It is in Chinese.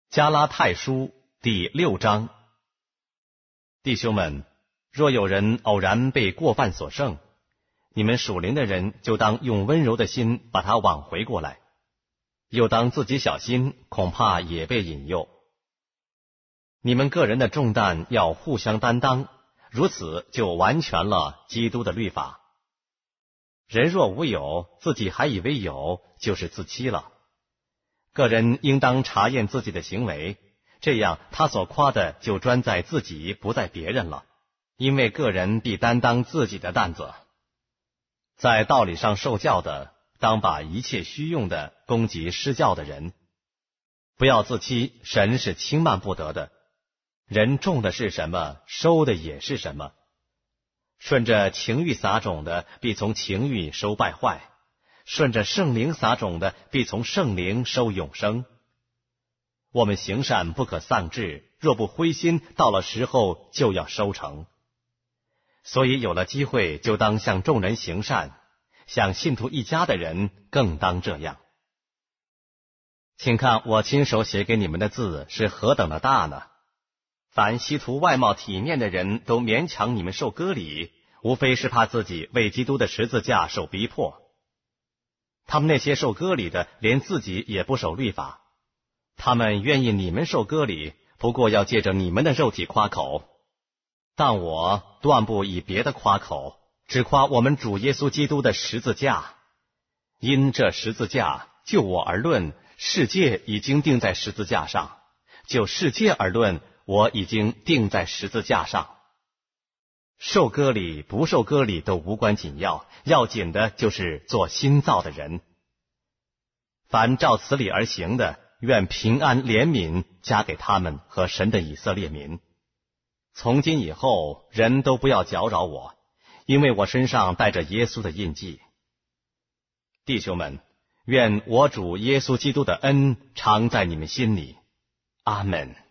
加拉太书第6章。弟兄们，若有人偶然被过犯所胜，你们属灵的人就当用温柔的心把他挽回过来，又当自己小心，恐怕也被引诱。你们个人的重担要互相担当，如此就完全了基督的律法。人若无有，自己还以为有，就是自欺了。个人应当查验自己的行为，这样他所夸的就专在自己，不在别人了，因为个人必担当自己的担子。在道理上受教的，当把一切虚用的攻击施教的人。不要自欺，神是轻慢不得的。人种的是什么，收的也是什么。顺着情欲撒种的，必从情欲收败坏；顺着圣灵撒种的，必从圣灵收永生。我们行善不可丧志，若不灰心，到了时候就要收成。所以有了机会，就当向众人行善，向信徒一家的人更当这样。请看我亲手写给你们的字是何等的大呢？凡希图外貌体面的人都勉强你们受割礼，无非是怕自己为基督的十字架受逼迫。他们那些受割礼的，连自己也不守律法，他们愿意你们受割礼，不过要借着你们的肉体夸口。但我断不以别的夸口，只夸我们主耶稣基督的十字架。因这十字架，就我而论，世界已经钉在十字架上；就世界而论，我已经钉在十字架上。受割礼不受割礼都无关紧要，要紧的就是做新造的人。凡照此理而行的，愿平安怜悯加给他们和神的以色列民。从今以后，人都不要搅扰我，因为我身上带着耶稣的印记。弟兄们，愿我主耶稣基督的恩常在你们心里。阿们。